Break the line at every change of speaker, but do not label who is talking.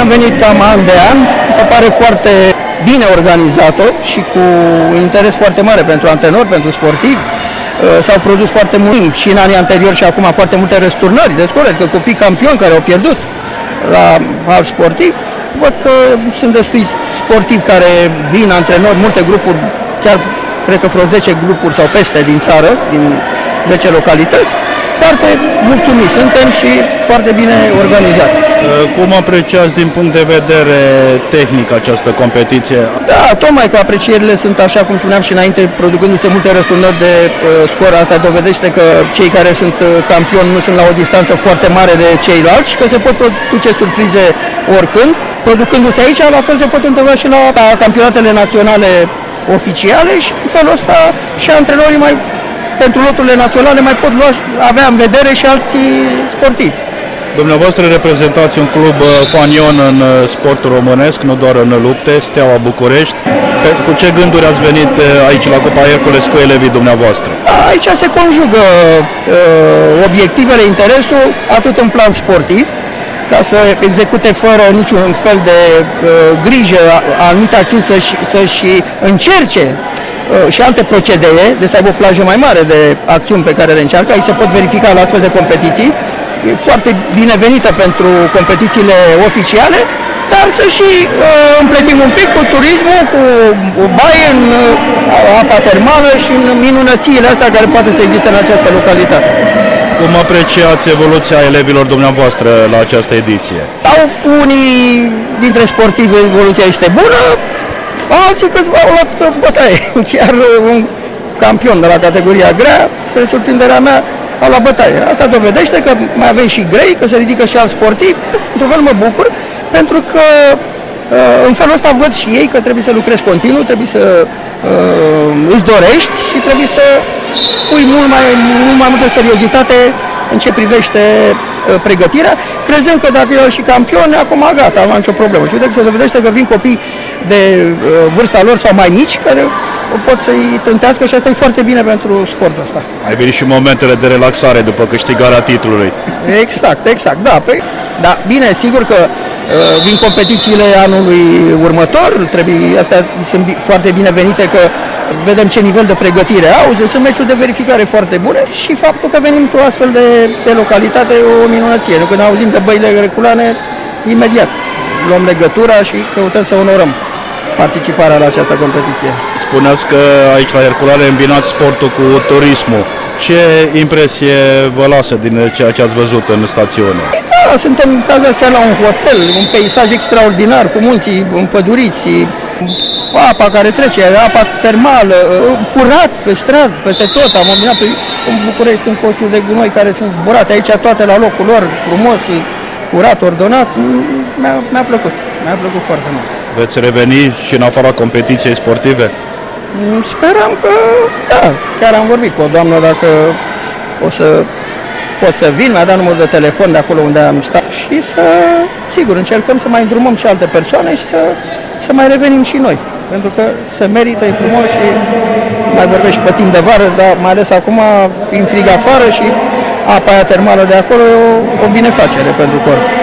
am venit cam an de an, mi se pare foarte bine organizată și cu interes foarte mare pentru antrenori, pentru sportivi. S-au produs foarte mult și în anii anteriori și acum foarte multe răsturnări de score, că copii campioni care au pierdut la alți sportivi. Văd că sunt destui sportivi care vin, antrenori, multe grupuri, chiar cred că vreo 10 grupuri sau peste din țară, din 10 localități. Foarte mulțumiți suntem și foarte bine organizat.
Cum apreciați din punct de vedere tehnic această competiție?
Da, tocmai că aprecierile sunt, așa cum spuneam și înainte, producându-se multe răsturnări de scor. Asta dovedește că cei care sunt campioni nu sunt la o distanță foarte mare de ceilalți și că se pot produce surprize oricând. Producându-se aici, la fel se pot întâmpla și la campionatele naționale oficiale și în felul ăsta și antrenorii pentru loturile naționale mai pot avea în vedere și alții sportivi.
Dumneavoastră reprezentați un club fanion în sportul românesc, nu doar în lupte, Steaua București. Cu ce gânduri ați venit aici la Cupa Hercules cu elevii dumneavoastră?
Aici se conjugă obiectivele, interesul, atât în plan sportiv, ca să execute fără niciun fel de grijă anumite acțiuni, să-și încerce și alte procedee, de să aibă o plajă mai mare de acțiuni pe care le încearcă. Aici se pot verifica la astfel de competiții. E foarte binevenită pentru competițiile oficiale, dar să și împletim un pic cu turismul, cu baie în apa termală și în minunățiile astea care poate să existe în această localitate.
Cum apreciați evoluția elevilor dumneavoastră la această ediție?
Au unii dintre sportivi evoluția este bună, alții câțiva au luat bătaie. Chiar un campion de la categoria grea, spre surprinderea mea, a luat bătaie. Asta dovedește că mai avem și grei, că se ridică și alți sportivi. Într-un fel mă bucur, pentru că în felul ăsta văd și ei că trebuie să lucrezi continuu, trebuie să îți dorești și trebuie să pui mult mai multă seriozitate în ce privește pregătirea, crezând că dacă eu și campion, acum gata, nu am nicio problemă. Și uite că se dovedește că vin copii de vârsta lor sau mai mici, care pot să-i trântească și asta e foarte bine pentru sportul ăsta.
Ai venit și momentele de relaxare după câștigarea titlului.
Exact, da. Da, bine, sigur că vin competițiile anului următor, astea sunt foarte binevenite, că vedem ce nivel de pregătire au, sunt meciuri de verificare foarte bune și faptul că venim cu astfel de localitate e o minunăție. Când auzim de băile Herculane, imediat luăm legătura și căutăm să onorăm participarea la această competiție.
Spuneați că aici la Herculane îmbinați sportul cu turismul. Ce impresie vă lasă din ceea ce ați văzut în stațiune?
Da, suntem cazați chiar la un hotel, un peisaj extraordinar, cu munții împăduriți, apa care trece, apa termală, curat pe stradă, peste tot. Am combinat în București, sunt coșuri de gunoi care sunt zburate, aici toate la locul lor, frumos, curat, ordonat. Mi-a plăcut foarte mult.
Veți reveni și în afara competiției sportive?
Sperăm că da, chiar am vorbit cu o doamnă dacă o să pot să vin, mi-a dat numărul de telefon de acolo unde am stat și sigur, încercăm să mai îndrumăm și alte persoane și să mai revenim și noi, pentru că se merită, e frumos și mai vorbești pe timp de vară, dar mai ales acum, fiind frig afară și apa aia termală de acolo e o binefacere pentru corp.